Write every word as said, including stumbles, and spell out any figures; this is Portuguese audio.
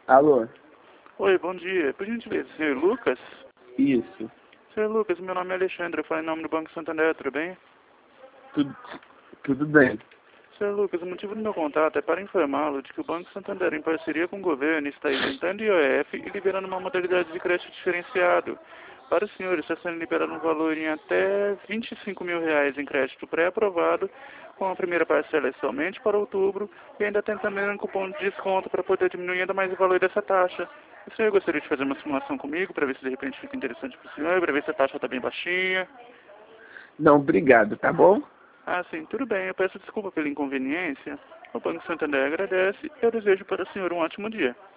Alô? Oi, bom dia. Por gentileza, senhor Lucas? Isso. Senhor Lucas, meu nome é Alexandre, eu falo em nome do Banco Santander, tudo bem? Tudo, tudo bem. senhor Lucas, o motivo do meu contato é para informá-lo de que o Banco Santander, em parceria com o governo, está isentando I O F e liberando uma modalidade de crédito diferenciado. Para o senhor, está sendo liberado um valor em até vinte e cinco mil reais em crédito pré-aprovado, com a primeira parcela é somente para outubro, e ainda tem também um cupom de desconto para poder diminuir ainda mais o valor dessa taxa. O senhor gostaria de fazer uma simulação comigo, para ver se de repente fica interessante para o senhor, para ver se a taxa está bem baixinha? Não, obrigado, tá bom? Ah, sim, tudo bem. Eu peço desculpa pela inconveniência. O Banco Santander agradece e eu desejo para o senhor um ótimo dia.